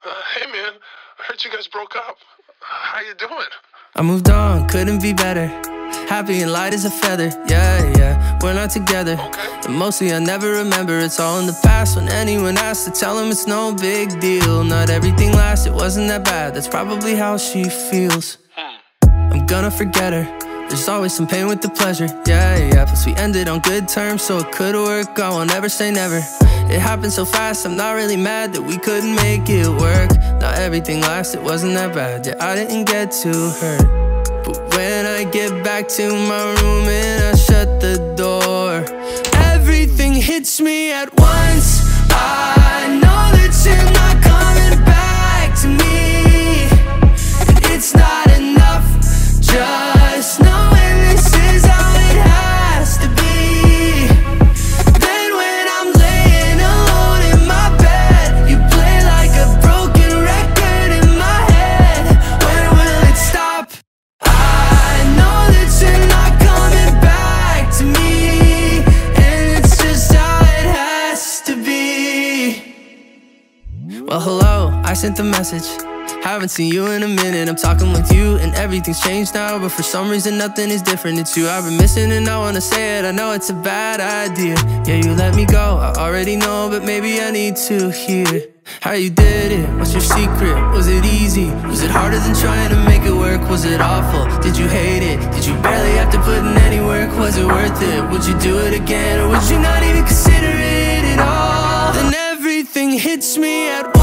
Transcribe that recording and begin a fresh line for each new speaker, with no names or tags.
Hey man, I heard you guys broke up. How you doing?
I moved on, couldn't be better. Happy and light as a feather, yeah, we're not together.
Okay.
And mostly I never remember, it's all in the past. When anyone asks to tell them it's no big deal. Not everything lasts, it wasn't that bad. That's probably how she feels. I'm gonna forget her. There's always some pain with the pleasure, yeah. Plus we ended on good terms, so it could work. I won't ever say never. It happened so fast, I'm not really mad that we couldn't make it work. Not everything lasts, it wasn't that bad. Yeah, I didn't get too hurt. But when I get back to my room and I shut the door, everything hits me at once. I know that you're not coming back to me, and it's not enough just knowing this is how it has to be. Then when I'm laying alone in my bed, you play like a broken record in my head. When will it stop? I know that you're not coming back to me, and it's just how it has to be. Well, hello, I sent the message. Haven't seen you in a minute, I'm talking with you and everything's changed now, but for some reason nothing is different. It's you I've been missing and I wanna say it. I know it's a bad idea. Yeah, you let me go, I already know, but maybe I need to hear how you did it. What's your secret? Was it easy? Was it harder than trying to make it work? Was it awful? Did you hate it? Did you barely have to put in any work? Was it worth it? Would you do it again, or would you not even consider it at all? Then everything hits me at